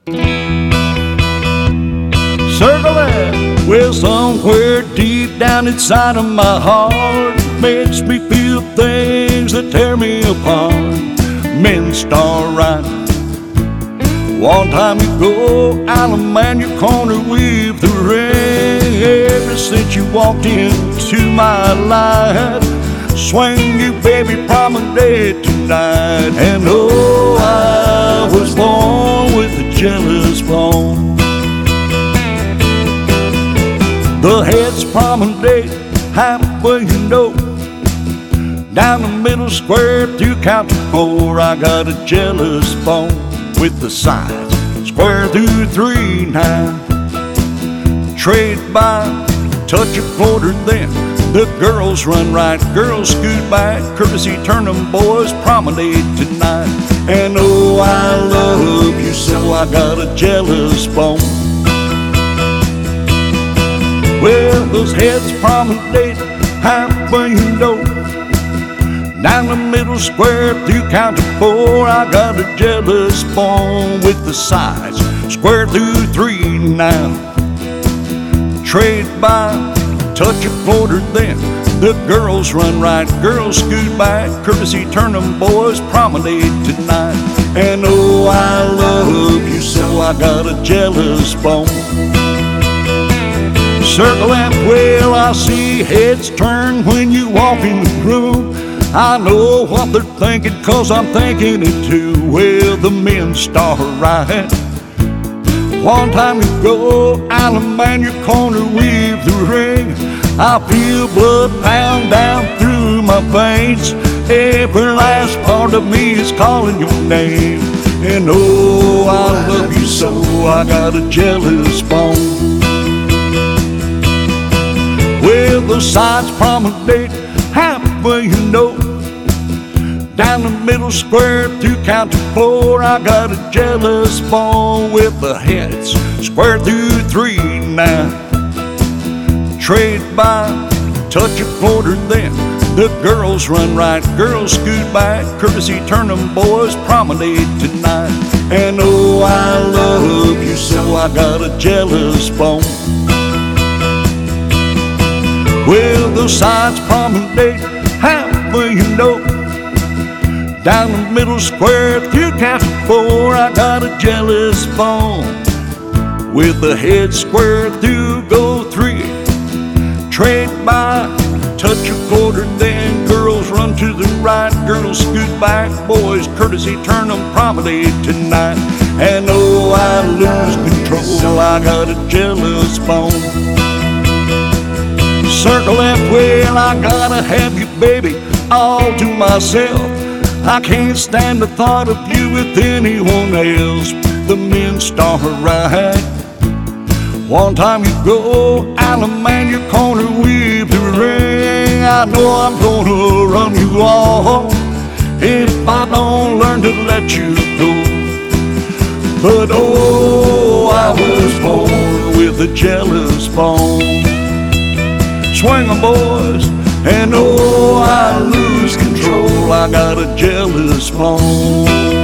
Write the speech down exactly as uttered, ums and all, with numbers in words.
Circle it. Well, somewhere deep down inside of my heart makes me feel things that tear me apart. Men start right. One time you go out of man your corner, weave the ring. Ever since you walked into my life, swing you baby promenade tonight. And oh, I was born with a jealous bone. The head's promenade, halfway you know, down the middle square through count to four. I got a jealous bone with the sides square through three now. Trade by, touch a quarter then. The girls run right, girls scoot back. Courtesy turn them boys promenade tonight. And oh, I love you so, I got a jealous bone. Well, those heads promenade, halfway you know, down the middle square through count to four. I got a jealous bone with the sides square through three now. Trade by, touch a quarter then. The girls run right, girls scoot back. Courtesy turn them boys promenade tonight. And oh, I love you so, I got a jealous bone. Circle that well, I see heads turn when you walk in the room. I know what they're thinking, cause I'm thinking it too. Well, the men start right. One time you go out of man your corner, weave the ring. I feel blood pound down through my veins. Every last part of me is calling your name. And oh, I love you so, I got a jealous bone. Well, the sides promenade, halfway you know, down the middle square through count to four. I got a jealous bone with the heads square through three now. Trade by, touch a quarter then. The girls run right, girls scoot back. Courtesy turn them boys promenade tonight. And oh, I love you so, I got a jealous bone. Well, the sides promenade, halfway you know, down the middle square through count to four. I got a jealous bone with the head square through go three. Trade by, touch a quarter then. Girls run to the right, girls scoot back. Boys courtesy turn them promenade tonight. And oh, I lose control, I got a jealous bone. Circle that well, I gotta have you baby all to myself. I can't stand the thought of you with anyone else. The men start right. One time you go out of man your corner, weave the ring. I know I'm gonna run you off if I don't learn to let you go. But oh, I was born with a jealous bone. Swing 'em boys, and oh, I lose control, I got a jealous bone.